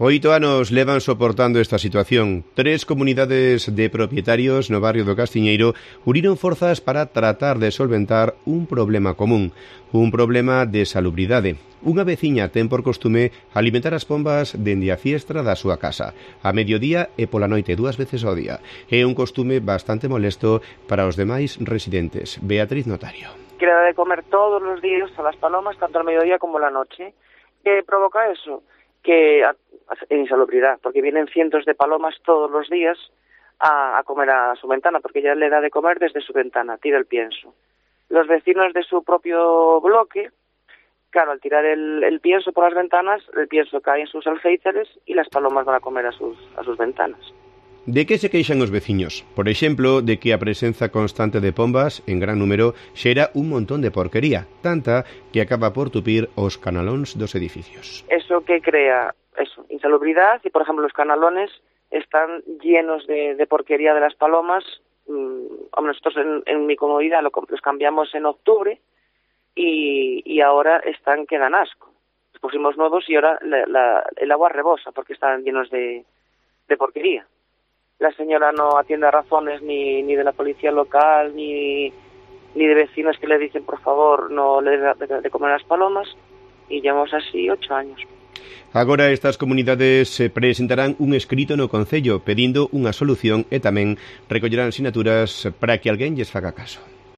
8 anos levan soportando esta situación. 3 comunidades de propietarios no barrio do Castiñeiro uniron forzas para tratar de solventar un problema común, un problema de salubridade. Unha veciña ten por costume alimentar as pombas dende a fiestra da súa casa, a mediodía e pola noite 2 veces ao día. É un costume bastante molesto para os demais residentes. Beatriz Notario. Que le da de comer todos los días a las palomas, tanto al mediodía como a la noche. ¿Qué provoca eso? Que insalubridad, porque vienen cientos de palomas todos los días a comer a su ventana, porque ella le da de comer desde su ventana, tira el pienso. Los vecinos de su propio bloque, claro, al tirar el pienso por las ventanas, el pienso cae en sus alféizares y las palomas van a comer a sus ventanas. De que se queixan os veciños? Por exemplo, de que a presenza constante de pombas, en gran número, xera un montón de porquería, tanta que acaba por tupir os canalóns dos edificios. Eso que crea insalubridad, y por ejemplo los canalones están llenos de porquería de las palomas. Nosotros en mi comunidad los cambiamos en octubre y ahora quedan asco. Los pusimos nuevos y ahora el agua rebosa porque están llenos de porquería. La señora no atiende a razones ni de la policía local ni de vecinos que le dicen por favor no le dé de comer a las palomas, y llevamos así 8 años. Agora estas comunidades presentarán un escrito no Concello pedindo unha solución e tamén recollerán sinaturas para que alguén lles faga caso.